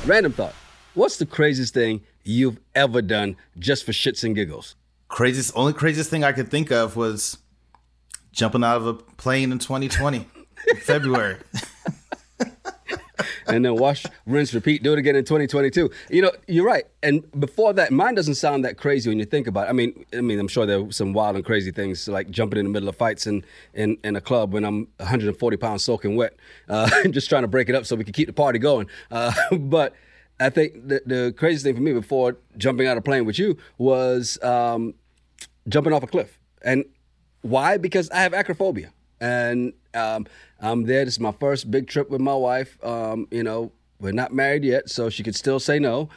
Random thought. What's the craziest thing you've ever done just for shits and giggles? Only craziest thing I could think of was jumping out of a plane in 2020, in February. And then wash, rinse, repeat, do it again in 2022. You know, you're right. And before that, mine doesn't sound that crazy when you think about it. I mean, I'm sure there are some wild and crazy things like jumping in the middle of fights in a club when I'm 140 pounds soaking wet, just trying to break it up so we can keep the party going. But I think the craziest thing for me before jumping out of a plane with you was jumping off a cliff. And why? Because I have acrophobia. And I'm there. This is my first big trip with my wife. You know, we're not married yet, so she could still say no.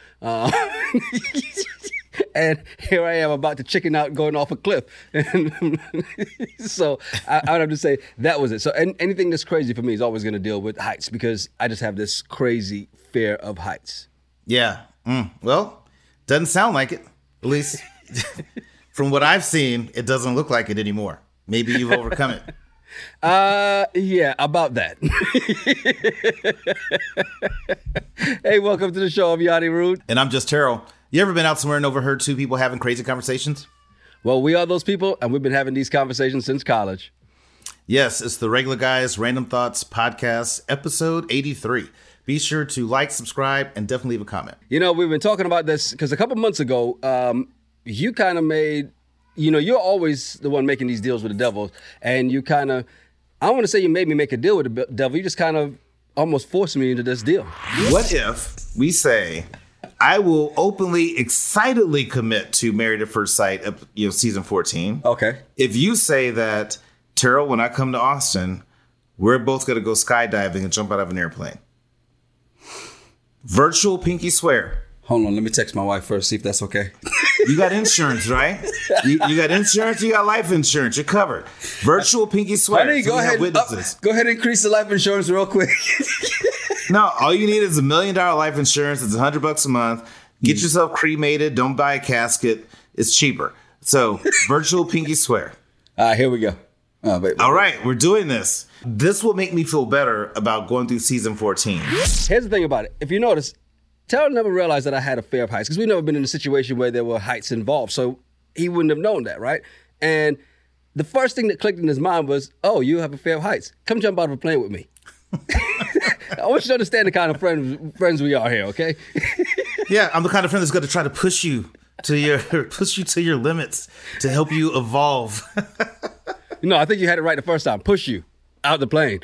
And here I am about to chicken out going off a cliff. And so I would have to say that was it. So anything that's crazy for me is always going to deal with heights because I just have this crazy fear of heights. Yeah. Well, doesn't sound like it. At least from what I've seen, it doesn't look like it anymore. Maybe you've overcome it. Yeah, about that. Hey, welcome to the show. I'm Yanni Rude. And I'm just Terrell. You ever been out somewhere and overheard two people having crazy conversations? Well, we are those people, and we've been having these conversations since college. Yes, it's the Regular Guys Random Thoughts Podcast, episode 83. Be sure to like, subscribe, and definitely leave a comment. You know, we've been talking about this because a couple months ago, you kind of made... You know, you're always the one making these deals with the devil. And you kind of, I don't want to say you made me make a deal with the devil. You just kind of almost forced me into this deal. What if we say, I will openly, excitedly commit to Married at First Sight, season 14. Okay. If you say that, Terrell, when I come to Austin, we're both going to go skydiving and jump out of an airplane. Virtual pinky swear. Hold on, let me text my wife first, see if that's okay. You got insurance, right? You got insurance, you got life insurance, you're covered. Virtual pinky swear. Honey, go ahead and increase the life insurance real quick. No, all you need is $1 million life insurance. It's $100 a month. Get yourself cremated. Don't buy a casket. It's cheaper. So, virtual pinky swear. All right, here we go. All right, we're doing this. This will make me feel better about going through season 14. Here's the thing about it. If you notice, Terrell never realized that I had a fear of heights because we've never been in a situation where there were heights involved. So he wouldn't have known that, right? And the first thing that clicked in his mind was, oh, you have a fear of heights. Come jump out of a plane with me. I want you to understand the kind of friends we are here, okay? Yeah, I'm the kind of friend that's going to try to push you to your limits to help you evolve. No, I think you had it right the first time. Push you out the plane.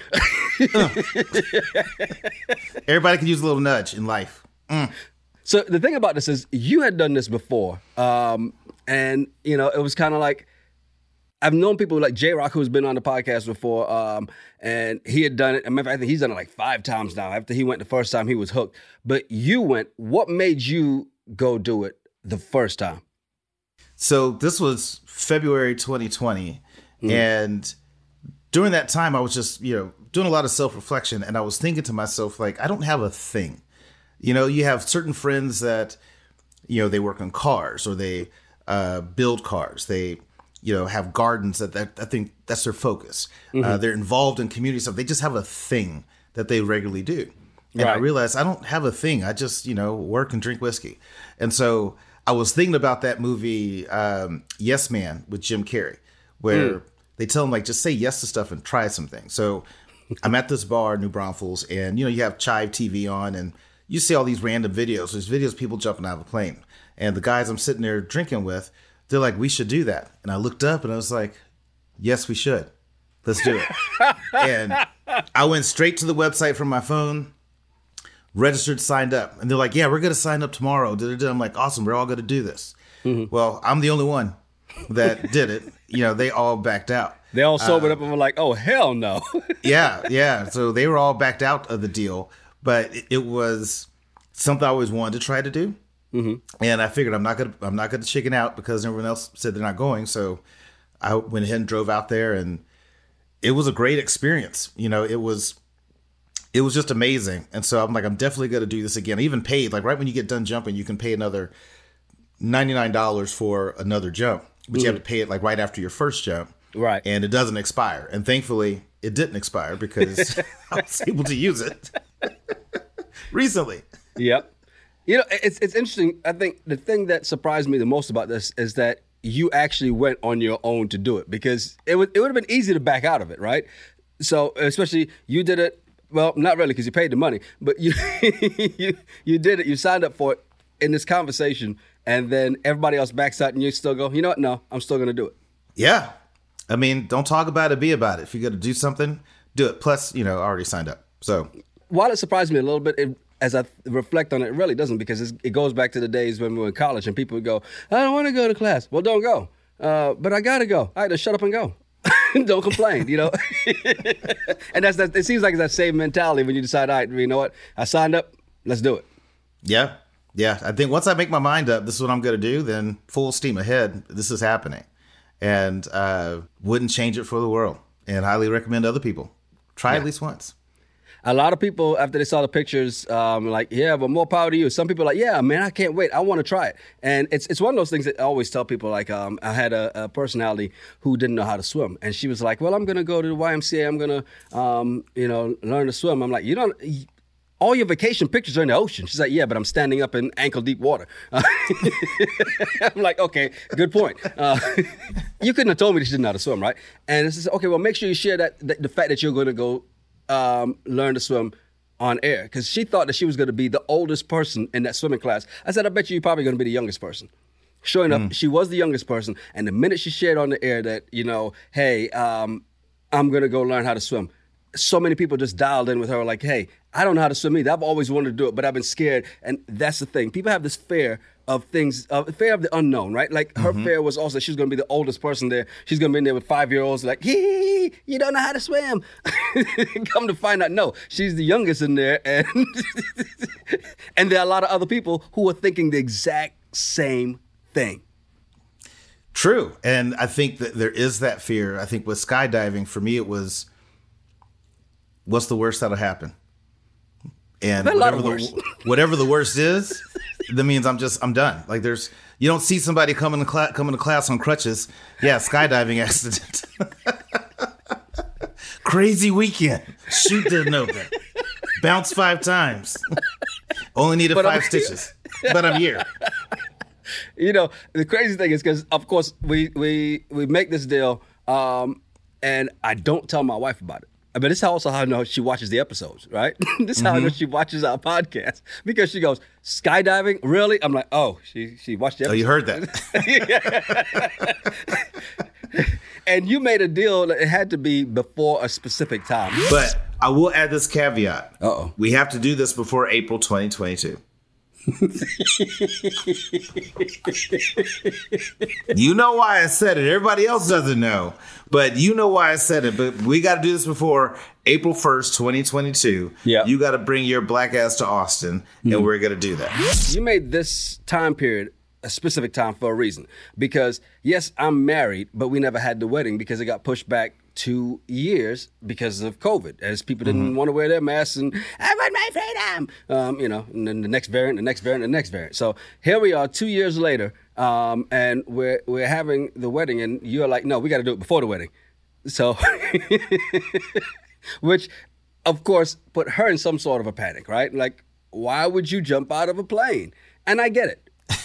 Everybody can use a little nudge in life. So the thing about this is you had done this before. And, you know, it was kind of like, I've known people like J-Rock who's been on the podcast before. And he had done it. I think he's done it like 5 times now. After he went the first time, he was hooked. But you went, what made you go do it the first time? So this was February 2020. And during that time, I was just, doing a lot of self-reflection. And I was thinking to myself, like, I don't have a thing. You know, you have certain friends that, they work on cars or they build cars. They, have gardens that I think that's their focus. They're involved in community stuff. They just have a thing that they regularly do. And right. I realized I don't have a thing. I just, work and drink whiskey. And so I was thinking about that movie, Yes Man with Jim Carrey, where they tell him, like, just say yes to stuff and try some things. So I'm at this bar, New Braunfels, and, you have Chive TV on and you see all these random videos. There's videos of people jumping out of a plane. And the guys I'm sitting there drinking with, they're like, we should do that. And I looked up and I was like, yes, we should. Let's do it. And I went straight to the website from my phone, registered, signed up. And they're like, yeah, we're going to sign up tomorrow. I'm like, awesome. We're all going to do this. Well, I'm the only one that did it. They all backed out. They all sobered up and were like, oh, hell no. Yeah. So they were all backed out of the deal. But it was something I always wanted to try to do. And I figured I'm not gonna chicken out because everyone else said they're not going. So I went ahead and drove out there, and it was a great experience. It was just amazing. And so I'm like, I'm definitely gonna do this again. I even paid, like, right when you get done jumping, you can pay another $99 for another jump, but you have to pay it like right after your first jump. Right. And it doesn't expire. And thankfully it didn't expire because I was able to use it recently. Yep. It's interesting. I think the thing that surprised me the most about this is that you actually went on your own to do it, because it would have been easy to back out of it, right? So especially you did it. Well, not really, because you paid the money, but you you did it. You signed up for it in this conversation, and then everybody else backs out, and you still go, you know what? No, I'm still going to do it. Yeah. I mean, don't talk about it, be about it. If you're going to do something, do it. Plus, I already signed up. So while it surprised me a little bit, as I reflect on it, it really doesn't, because it goes back to the days when we were in college and people would go, I don't want to go to class. Well, don't go. But I got to go. All right, then shut up and go. Don't complain, And it seems like it's that same mentality when you decide, all right, you know what? I signed up. Let's do it. Yeah. Yeah. I think once I make my mind up, this is what I'm going to do, then full steam ahead. This is happening. And wouldn't change it for the world. And highly recommend other people. Try at least once. A lot of people, after they saw the pictures, like, yeah, but more power to you. Some people are like, yeah, man, I can't wait. I want to try it. And it's one of those things that I always tell people, like, I had a personality who didn't know how to swim. And she was like, well, I'm going to go to the YMCA. I'm going to, learn to swim. I'm like, all your vacation pictures are in the ocean. She's like, yeah, but I'm standing up in ankle deep water. I'm like, okay, good point. You couldn't have told me that she didn't know how to swim, right? And it's just, okay, well, make sure you share the fact that you're going to go learn to swim on air, because she thought that she was going to be the oldest person in that swimming class. I said, I bet you're probably going to be the youngest person. Sure enough, she was the youngest person. And the minute she shared on the air that, hey, I'm going to go learn how to swim, so many people just dialed in with her like, hey, I don't know how to swim either. I've always wanted to do it, but I've been scared. And that's the thing. People have this fear of things, fear of the unknown, right? Like her fear was also she's going to be the oldest person there. She's going to be in there with 5-year-olds like, hee, you don't know how to swim. Come to find out, no, she's the youngest in there. And, and there are a lot of other people who are thinking the exact same thing. True. And I think that there is that fear. I think with skydiving, for me, it was, what's the worst that'll happen? And whatever the worst is, that means I'm done. Like you don't see somebody coming to class on crutches. Yeah, skydiving accident. Crazy weekend. Chute didn't open. Bounce 5 times. Only needed 5 stitches. But I'm here. The crazy thing is, because of course we make this deal, and I don't tell my wife about it. But this is also how I know she watches the episodes, right? This is how I know she watches our podcast, because she goes, skydiving? Really? I'm like, oh, she watched the episode. Oh, you heard that. And you made a deal that it had to be before a specific time. But I will add this caveat. Uh-oh. We have to do this before April 2022. You know why I said it. Everybody else doesn't know, but you know why I said it. But we got to do this before April 1st, 2022. Yeah. You got to bring your black ass to Austin, and we're going to do that. You made this time period a specific time for a reason, because yes, I'm married, but we never had the wedding because it got pushed back 2 years because of COVID, as people didn't want to wear their masks, and I want my freedom, and then the next variant. So here we are 2 years later, and we're having the wedding, and you're like, no, we got to do it before the wedding. So, which of course put her in some sort of a panic, right? Like, why would you jump out of a plane? And I get it.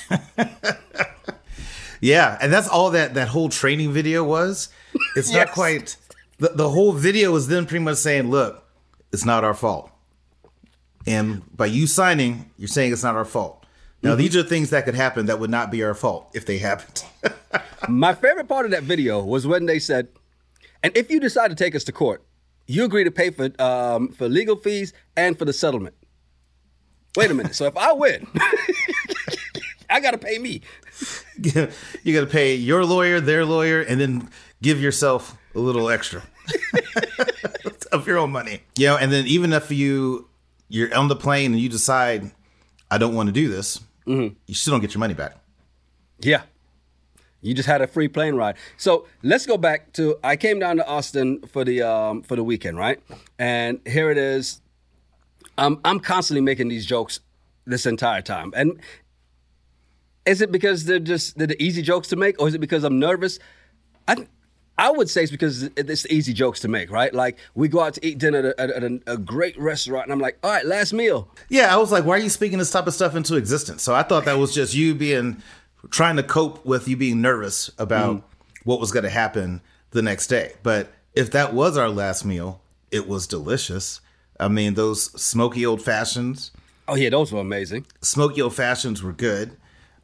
Yeah, and that's all that whole training video was. It's not quite. The whole video was then pretty much saying, look, it's not our fault. And by you signing, you're saying it's not our fault. Now, these are things that could happen that would not be our fault if they happened. My favorite part of that video was when they said, and if you decide to take us to court, you agree to pay for legal fees and for the settlement. Wait a minute. So if I win, I got to pay me. You got to pay your lawyer, their lawyer, and then give yourself a little extra of your own money. And then even if you're on the plane and you decide, I don't want to do this, you still don't get your money back. Yeah. You just had a free plane ride. So let's go back to, I came down to Austin for the weekend, right? And here it is. I'm constantly making these jokes this entire time. And is it because they're the easy jokes to make, or is it because I'm nervous? I would say it's because it's easy jokes to make, right? Like we go out to eat dinner at a great restaurant, and I'm like, all right, last meal. Yeah, I was like, why are you speaking this type of stuff into existence? So I thought that was just you trying to cope with you being nervous about what was going to happen the next day. But if that was our last meal, it was delicious. I mean, those smoky old fashions. Oh yeah, those were amazing. Smoky old fashions were good.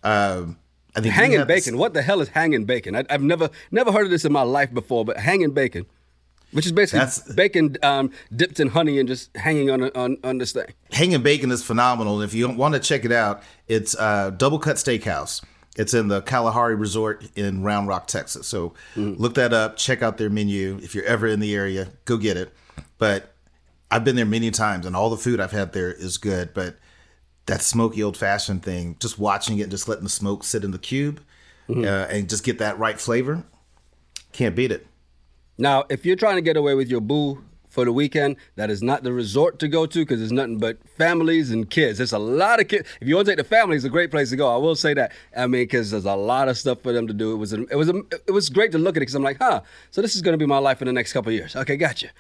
I think hanging bacon. What the hell is hanging bacon? I've never heard of this in my life before. But hanging bacon, which is basically bacon dipped in honey and just hanging on this thing. Hanging bacon is phenomenal. And if you want to check it out, it's Double Cut Steakhouse. It's in the Kalahari Resort in Round Rock, Texas. So look that up. Check out their menu. If you're ever in the area, go get it. But I've been there many times, and all the food I've had there is good. But that smoky old-fashioned thing, just watching it, just letting the smoke sit in the cube and just get that right flavor, can't beat it. Now, if you're trying to get away with your boo for the weekend, that is not the resort to go to because there's nothing but families and kids. There's a lot of kids. If you want to take the family, it's a great place to go. I will say that. I mean, because there's a lot of stuff for them to do. It was great to look at it because I'm like, so this is going to be my life in the next couple of years. Okay, gotcha.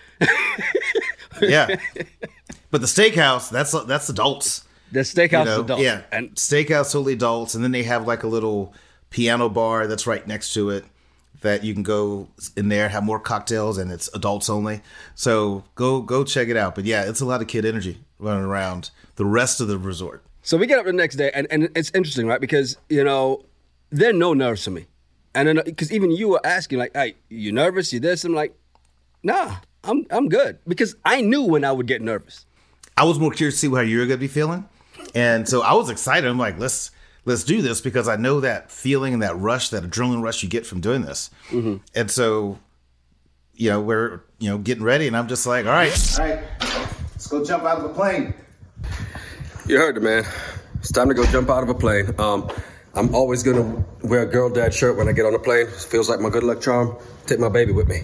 Yeah. But the steakhouse, that's adults. The steakhouse is adults. Yeah, and steakhouse totally adults. And then they have like a little piano bar that's right next to it that you can go in there, have more cocktails, and it's adults only. So go check it out. But yeah, it's a lot of kid energy running around the rest of the resort. So we get up the next day, and it's interesting, right? Because, there are no nerves for me. And then, because even you were asking, like, hey, you nervous? You this? I'm like, nah, I'm good. Because I knew when I would get nervous. I was more curious to see how you were going to be feeling. And so I was excited. I'm like, let's do this because I know that feeling and that rush, that adrenaline rush you get from doing this. Mm-hmm. And so, we're, getting ready and I'm just like, all right, let's go jump out of a plane. You heard it, man. It's time to go jump out of a plane. I'm always going to wear a girl dad shirt when I get on a plane. It feels like my good luck charm. Take my baby with me.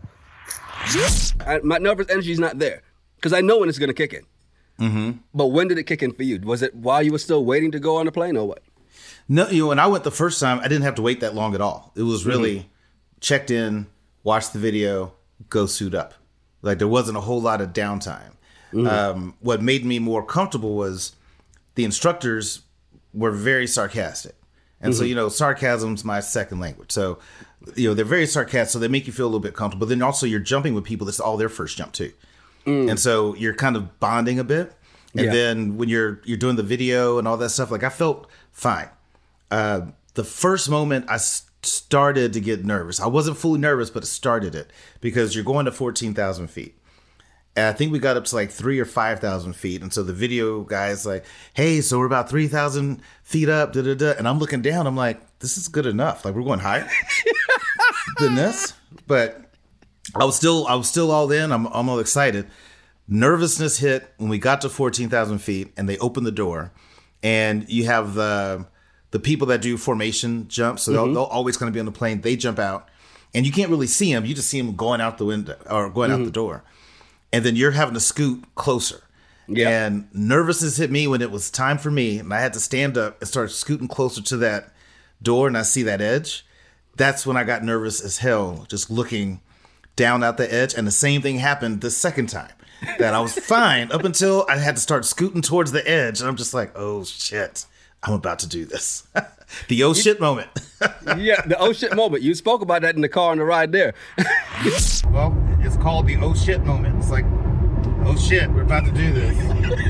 My nervous energy is not there because I know when it's going to kick in. Mm-hmm. But when did it kick in for you? Was it while you were still waiting to go on the plane or what? No, when I went the first time, I didn't have to wait that long at all. It was really checked in, watched the video, go suit up. Like there wasn't a whole lot of downtime. What made me more comfortable was the instructors were very sarcastic. And so, sarcasm's my second language. So, they're very sarcastic. So they make you feel a little bit comfortable. But then also you're jumping with people that's all their first jump too. And so you're kind of bonding a bit. And then when you're doing the video and all that stuff, like I felt fine. The first moment I started to get nervous. I wasn't fully nervous, but it started it because you're going to 14,000 feet. And I think we got up to like 3,000 or 5,000 feet. And so the video guy's like, hey, so we're about 3,000 feet up. And I'm looking down. I'm like, this is good enough. Like we're going higher than this. But I was still all in. I'm all excited. Nervousness hit when we got to 14,000 feet and they opened the door and you have the people that do formation jumps. So they'll always kind of be on the plane. They jump out and you can't really see them. You just see them going out the window or going out the door. And then you're having to scoot closer. Yeah. And nervousness hit me when it was time for me. And I had to stand up and start scooting closer to that door. And I see that edge. That's when I got nervous as hell, just looking down at the edge. And the same thing happened the second time. That I was fine up until I had to start scooting towards the edge. And I'm just like, oh, shit, I'm about to do this. The oh shit moment. Yeah, the oh shit moment. You spoke about that in the car on the ride there. Well, it's called the oh shit moment. It's like, oh shit, we're about to do this.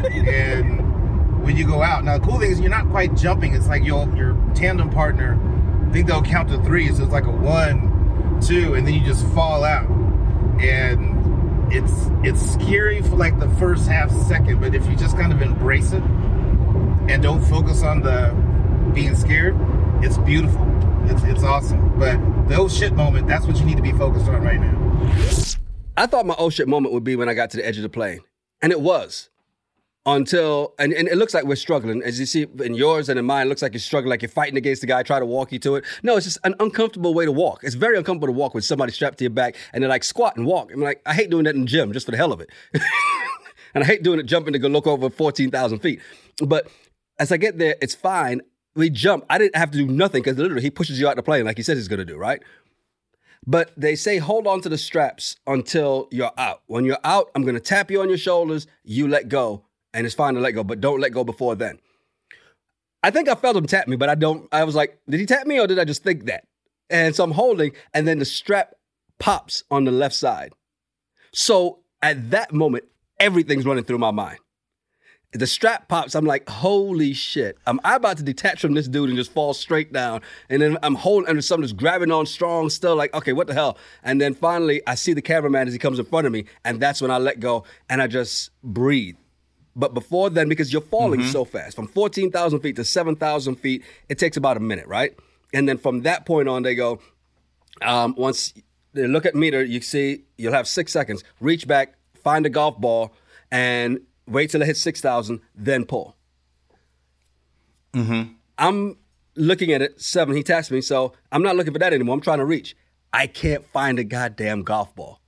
And when you go out, now the cool thing is you're not quite jumping. It's like your tandem partner, I think they'll count to 3. So it's like a 1, 2, and then you just fall out. And it's scary for like the first half second, but if you just kind of embrace it and don't focus on the being scared, it's beautiful. It's awesome. But the oh shit moment, that's what you need to be focused on right now. I thought my oh shit moment would be when I got to the edge of the plane. And it was. Until, and it looks like we're struggling. As you see in yours and in mine, it looks like you're struggling, like you're fighting against the guy, try to walk you to it. No, it's just an uncomfortable way to walk. It's very uncomfortable to walk with somebody strapped to your back and they're like squat and walk. I'm like, I hate doing that in the gym just for the hell of it. And I hate doing it jumping to go look over 14,000 feet. But as I get there, it's fine. We jump. I didn't have to do nothing because literally he pushes you out the plane like he says he's going to do, right? But they say hold on to the straps until you're out. When you're out, I'm going to tap you on your shoulders. You let go, and it's fine to let go, but don't let go before then. I think I felt him tap me, but I was like, did he tap me or did I just think that? And so I'm holding, and then the strap pops on the left side. So at that moment, everything's running through my mind. The strap pops, I'm like, holy shit. I'm about to detach from this dude and just fall straight down. And then I'm holding, and something's grabbing on strong, still like, okay, what the hell? And then finally, I see the cameraman as he comes in front of me, and that's when I let go, and I just breathe. But before then, because you're falling so fast, from 14,000 feet to 7,000 feet, it takes about a minute, right? And then from that point on, they go, once they look at meter, you see, you'll have 6 seconds. Reach back, find a golf ball, and wait till it hits 6,000, then pull. I'm looking at it, 7, he taps me, so I'm not looking for that anymore. I'm trying to reach. I can't find a goddamn golf ball.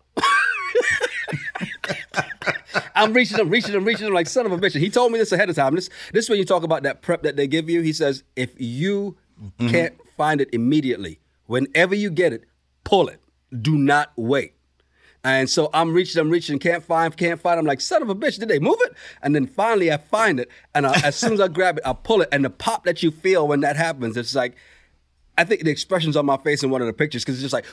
I'm reaching, I'm like, son of a bitch. And he told me this ahead of time. This is when you talk about that prep that they give you. He says, if you can't find it immediately, whenever you get it, pull it. Do not wait. And so I'm reaching, can't find. I'm like, son of a bitch, did they move it? And then finally I find it. And as soon as I grab it, I pull it. And the pop that you feel when that happens, it's like, I think the expression's on my face in one of the pictures, because it's just like,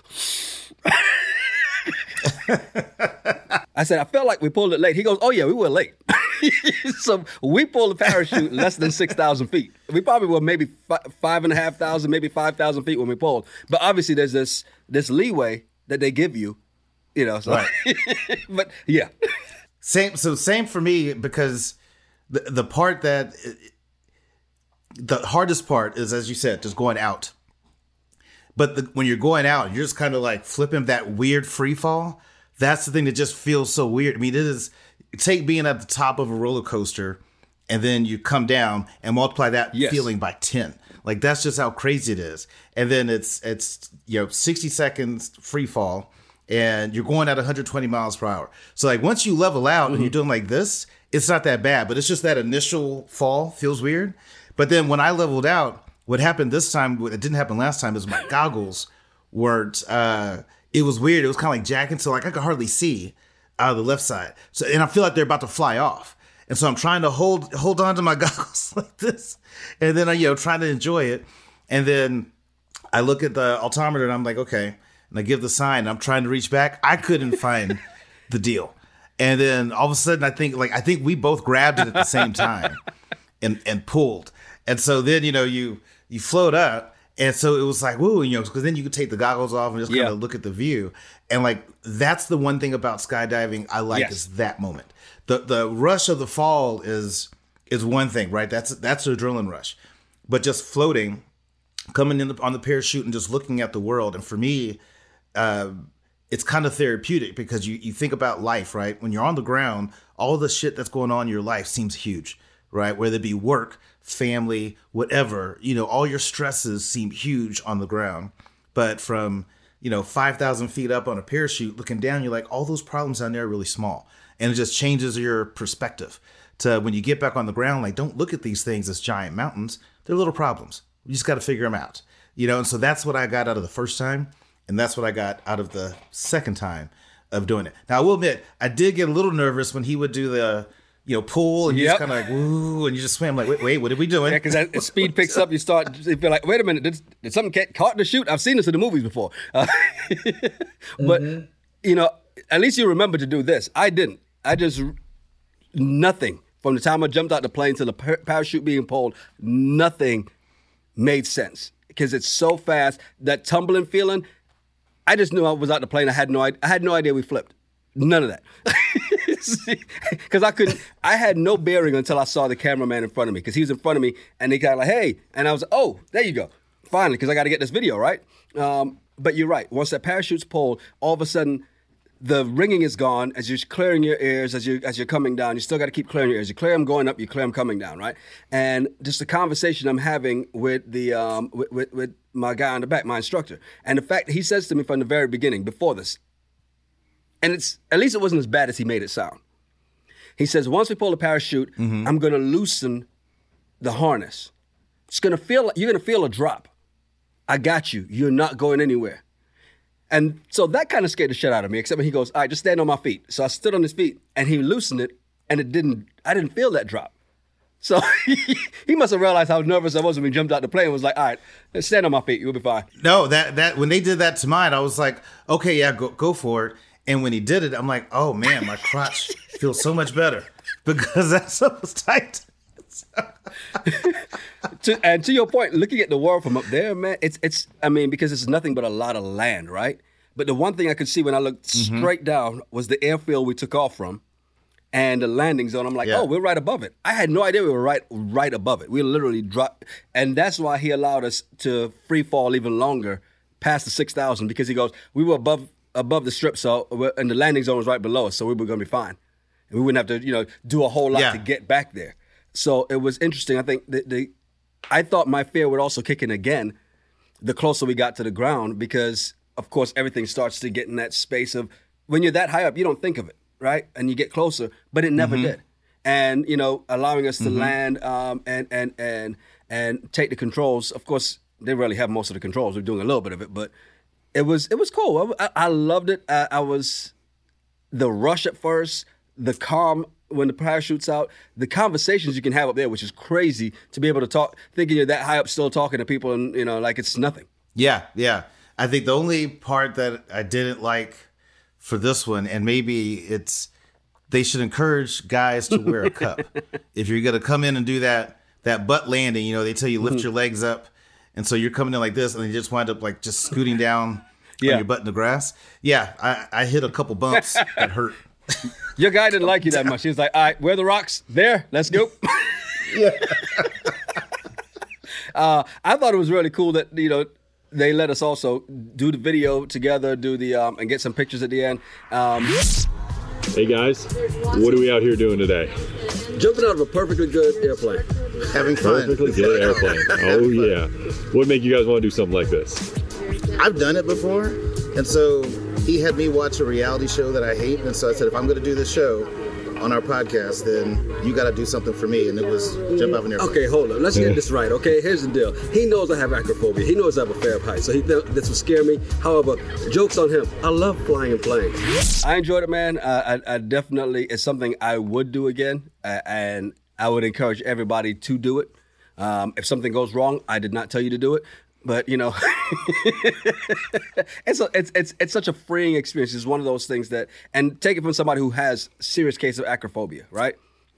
I said, I felt like we pulled it late. He goes, oh yeah, we were late. So we pulled the parachute less than 6,000 feet. We probably were maybe 5,500, maybe 5,000 feet when we pulled. But obviously there's this leeway that they give you, you know. So. Right. But yeah. Same for me, because the part that, the hardest part is, as you said, just going out. But when you're going out, you're just kind of like flipping that weird free fall. That's the thing that just feels so weird. I mean, take being at the top of a roller coaster, and then you come down and multiply that feeling by 10. Like, that's just how crazy it is. And then it's 60 seconds free fall, and you're going at 120 miles per hour. So like, once you level out and you're doing like this, it's not that bad, but it's just that initial fall feels weird. But then when I leveled out, what happened this time, what it didn't happen last time, is my goggles weren't, it was weird. It was kind of like jacking, so like I could hardly see out of the left side. So, and I feel like they're about to fly off. And so I'm trying to hold on to my goggles like this. And then I'm, trying to enjoy it. And then I look at the altimeter and I'm like, okay. And I give the sign. I'm trying to reach back. I couldn't find the deal. And then all of a sudden, I think we both grabbed it at the same time and pulled. And so then, you float up. And so it was like, woo, because then you could take the goggles off and just kind of look at the view. And like, that's the one thing about skydiving I like, is that moment. The rush of the fall is one thing, right? That's the adrenaline rush. But just floating, coming in on the parachute and just looking at the world. And for me, it's kind of therapeutic, because you think about life, right? When you're on the ground, all the shit that's going on in your life seems huge, right? Whether it be work, family, whatever, all your stresses seem huge on the ground. But from, 5,000 feet up on a parachute, looking down, you're like, all those problems down there are really small. And it just changes your perspective to when you get back on the ground, like, don't look at these things as giant mountains. They're little problems. You just got to figure them out, and so that's what I got out of the first time. And that's what I got out of the second time of doing it. Now, I will admit, I did get a little nervous when he would do the, pull, and you just kind of like, woo, and you just swim like, wait, what are we doing? Yeah, because as speed picks up, you feel like, wait a minute, did something get caught in the chute? I've seen this in the movies before. But, at least you remember to do this. I didn't. I just, nothing. From the time I jumped out the plane to the parachute being pulled, nothing made sense. Because it's so fast, that tumbling feeling, I just knew I was out the plane. I had no idea we flipped. None of that. Because I had no bearing until I saw the cameraman in front of me, because he was in front of me and they kind of like, hey, and I was like, oh, there you go. Finally, because I got to get this video, right? But you're right. Once that parachute's pulled, all of a sudden the ringing is gone as you're clearing your ears, as you're coming down. You still got to keep clearing your ears. You clear them going up, you clear them coming down, right? And just the conversation I'm having with the with my guy on the back, my instructor, and the fact that he says to me from the very beginning, before this, and at least it wasn't as bad as he made it sound. He says, once we pull the parachute, I'm going to loosen the harness. You're going to feel a drop. I got you. You're not going anywhere. And so that kind of scared the shit out of me, except when he goes, all right, just stand on my feet. So I stood on his feet and he loosened it and I didn't feel that drop. So he must have realized how nervous I was when we jumped out the plane and was like, all right, stand on my feet. You'll be fine. No, that when they did that to mine, I was like, okay, yeah, go for it. And when he did it, I'm like, oh man, my crotch feels so much better because that stuff was tight. To your point, looking at the world from up there, man, it's because it's nothing but a lot of land, right? But the one thing I could see when I looked straight down was the airfield we took off from and the landing zone. I'm like, oh, we're right above it. I had no idea we were right above it. We literally dropped, and that's why he allowed us to free fall even longer past the 6,000 because he goes, we were above the strip, and the landing zone was right below us, so we were going to be fine. And we wouldn't have to, do a whole lot to get back there. So it was interesting. I think I thought my fear would also kick in again the closer we got to the ground because, of course, everything starts to get in that space of when you're that high up, you don't think of it, right? And you get closer, but it never did. And, allowing us to land and take the controls. Of course, they really have most of the controls. We're doing a little bit of it, but it was cool. I loved it. I was the rush at first, the calm when the parachute's out, the conversations you can have up there, which is crazy to be able to talk, thinking you're that high up still talking to people and, like it's nothing. Yeah. I think the only part that I didn't like for this one, and maybe they should encourage guys to wear a cup. If you're going to come in and do that butt landing, they tell you lift your legs up. And so you're coming in like this and you just wind up like just scooting down on your butt in the grass. Yeah. I hit a couple bumps that hurt. Your guy didn't like you that much. He was like, all right, where are the rocks? There, let's go. Yeah. I thought it was really cool that, they let us also do the video together, and get some pictures at the end. Hey guys, what are we out here doing today? Jumping out of a perfectly good airplane. Having fun. Perfectly good airplane. Oh yeah. What made you guys want to do something like this? I've done it before, and so he had me watch a reality show that I hate, and so I said, if I'm going to do this show on our podcast, then you got to do something for me, and it was jump out of an airplane. Okay, hold on. Let's get this right, okay? Here's the deal. He knows I have acrophobia. He knows I have a fear of heights, so he thought this would scare me. However, joke's on him. I love flying in planes. I enjoyed it, man. I definitely, it's something I would do again, and I would encourage everybody to do it. If something goes wrong, I did not tell you to do it. But it's such a freeing experience. It's one of those things that, and take it from somebody who has serious case of acrophobia, right?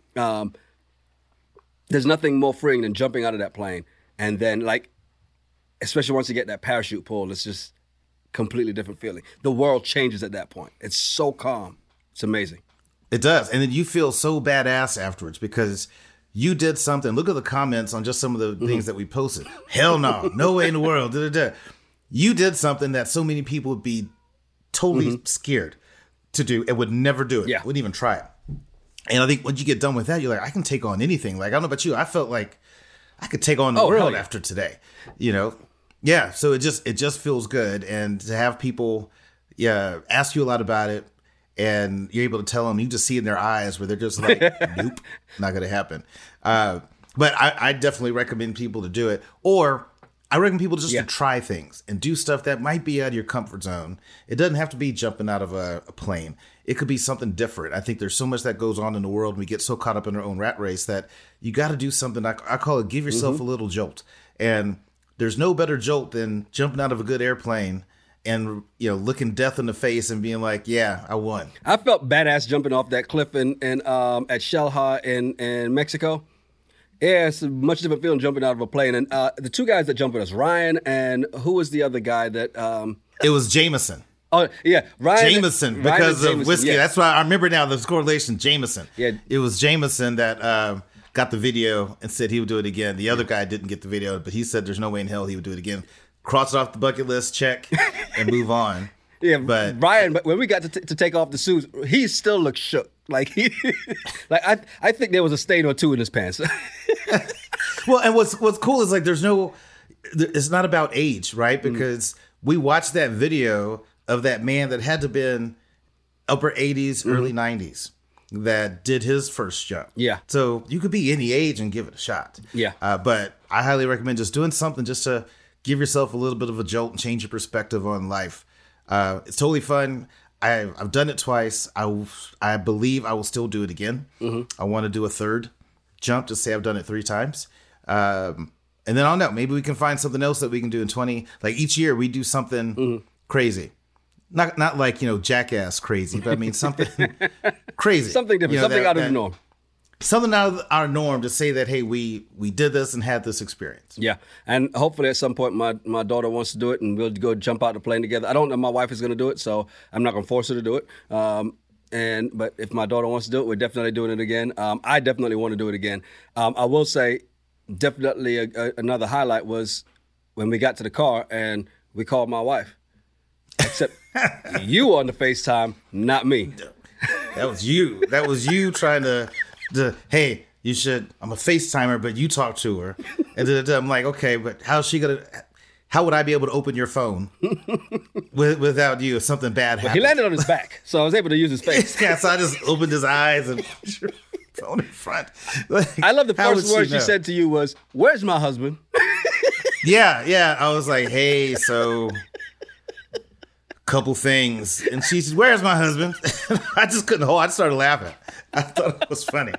There's nothing more freeing than jumping out of that plane and then, especially once you get that parachute pulled, it's just completely different feeling. The world changes at that point. It's so calm. It's amazing. It does, and then you feel so badass afterwards because you did something. Look at the comments on just some of the things that we posted. Hell no way in the world. You did something that so many people would be totally scared to do and would never do it. Yeah. Wouldn't even try it. And I think once you get done with that, you're like, I can take on anything. Like, I don't know about you. I felt like I could take on the world after today. Yeah. So it just feels good. And to have people ask you a lot about it, and you're able to tell them, you just see in their eyes where they're just like, nope, not going to happen. But I definitely recommend people to do it. Or I recommend people just to try things and do stuff that might be out of your comfort zone. It doesn't have to be jumping out of a plane. It could be something different. I think there's so much that goes on in the world. And we get so caught up in our own rat race that you got to do something. I call it give yourself a little jolt. And there's no better jolt than jumping out of a good airplane and looking death in the face and being like, yeah, I won. I felt badass jumping off that cliff in at Xel-Há in Mexico. Yeah, it's a much different feeling jumping out of a plane. And the two guys that jumped with us, Ryan and who was the other guy that... It was Jameson. Oh, yeah. Jameson, because of whiskey. Yeah. That's why I remember now the correlation, Jameson. Yeah. It was Jameson that got the video and said he would do it again. The other guy didn't get the video, but he said there's no way in hell he would do it again. Cross it off the bucket list, check, and move on. Yeah, but Ryan, when we got to take off the suits, he still looked shook. I think there was a stain or two in his pants. Well, and what's cool is it's not about age, right? Because we watched that video of that man that had to have been upper 80s, early 90s that did his first jump. Yeah. So you could be any age and give it a shot. Yeah. But I highly recommend just doing something just to give yourself a little bit of a jolt and change your perspective on life. It's totally fun. I've done it twice. I believe I will still do it again. I want to do a third jump to say I've done it 3 times. And then I don't know, maybe we can find something else that we can do in 20. Like each year we do something crazy. Not like, jackass crazy, but I mean something crazy. Something different, something out of the norm. Something out of our norm to say that, hey, we did this and had this experience. Yeah. And hopefully at some point my daughter wants to do it and we'll go jump out the plane together. I don't know if my wife is going to do it, so I'm not going to force her to do it. But if my daughter wants to do it, we're definitely doing it again. I definitely want to do it again. I will say definitely another highlight was when we got to the car and we called my wife. Except you on the FaceTime, not me. That was you. That was you trying to hey, you should, I'm a FaceTimer, but you talk to her. And I'm like, okay, but how would I be able to open your phone without you if something bad happened? He landed on his back, so I was able to use his face. Yeah, so I just opened his eyes and put your phone in front. Like, I love the first word she said to you was, "Where's my husband?" Yeah. I was like, hey, so couple things. And she said, "Where's my husband?" I just couldn't hold. I started laughing. I thought it was funny.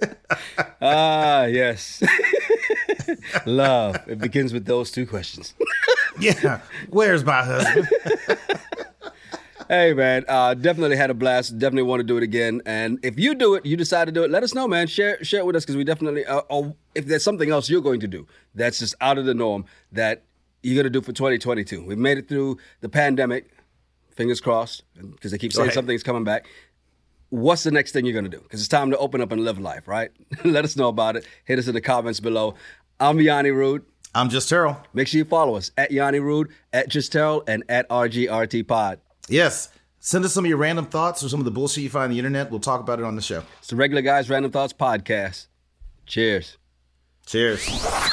Yes. Love. It begins with those 2 questions. Yeah. Where's my husband? Hey, man. Definitely had a blast. Definitely want to do it again. And if you do it, you decide to do it, let us know, man. Share it with us because we definitely, or if there's something else you're going to do that's just out of the norm that you're going to do for 2022. We've made it through the pandemic. Fingers crossed, because they keep saying something's coming back. What's the next thing you're going to do? Because it's time to open up and live life, right? Let us know about it. Hit us in the comments below. I'm Yanni Rude. I'm Just Terrell. Make sure you follow us at Yanni Rude, at Just Terrell, and at RGRT Pod. Yes. Send us some of your random thoughts or some of the bullshit you find on the internet. We'll talk about it on the show. It's the Regular Guys Random Thoughts Podcast. Cheers. Cheers.